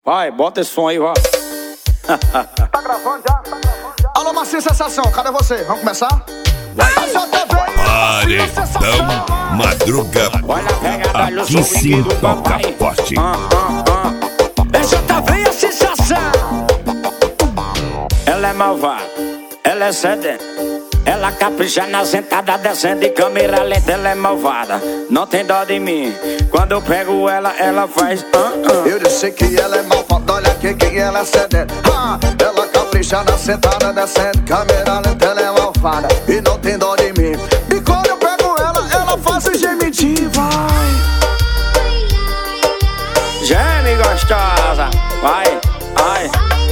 Vai, bota esse som aí, vó. Tá gravando já? Alô, Marcinho Sensação, cadê você? Vamos começar? Paredão Madruga. Aqui sim toca forte. Essa tá bem a sensação. Ela é malvada, ela é sedenta, ela capricha na sentada, descendo de câmera lenta. Ela é malvada, não tem dó de mim. Quando eu pego ela, ela faz Eu disse que ela é malvada, olha aqui que ela é sedenta. Ela capricha na sentada, descendo câmera lenta. Ela é malvada e não tem dó de mim. E quando eu pego ela, ela faz o gemidinho, vai. Geme gostosa, vai, vai.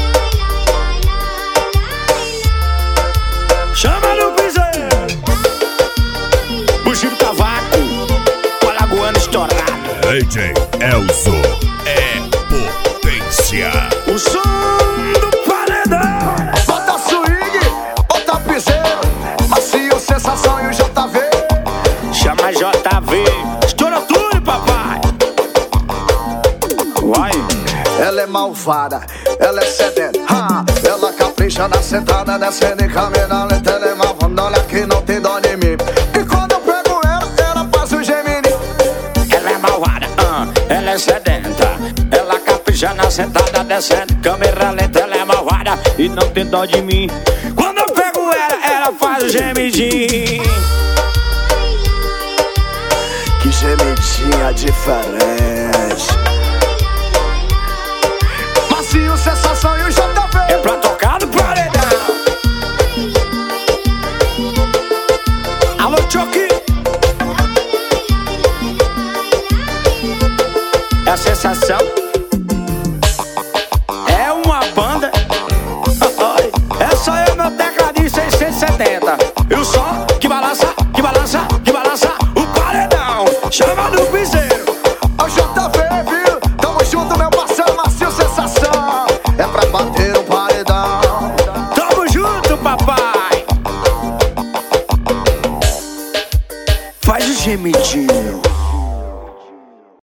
Chama no piseiro. Buchinho do cavaco, o alagoano estourado. DJ Elzo é potência. O som do paredão. Bota swing, bota piseiro, Marcinho Sensação e o JV. Chama JV, estoura tudo, papai. Vai. Ela é malvada, ela é sedenta. Ela capricha na sentada, descendo em câmera lenta. Ela é malvada, olha que não tem dó de mim. E quando eu pego ela, ela faz o gemini. Ela é malvada, ela é sedenta. Ela capricha na sentada, descendo câmera lenta. Ela é malvada e não tem dó de mim. Quando eu pego ela, ela faz o gemidinho. Que gemidinha diferente. Marcinho Sensação e o JV. É pra tocar no paredão. Alô, Choque. É a sensação. É uma banda. É só eu, meu tecladinho 670. E o som que balança, que balança, que balança o paredão. Chama no piseiro. O JV, viu? Tamo junto, meu parceiro Marcinho Sensação. É pra bater o paredão. Tamo junto, papai. Faz o gemidinho.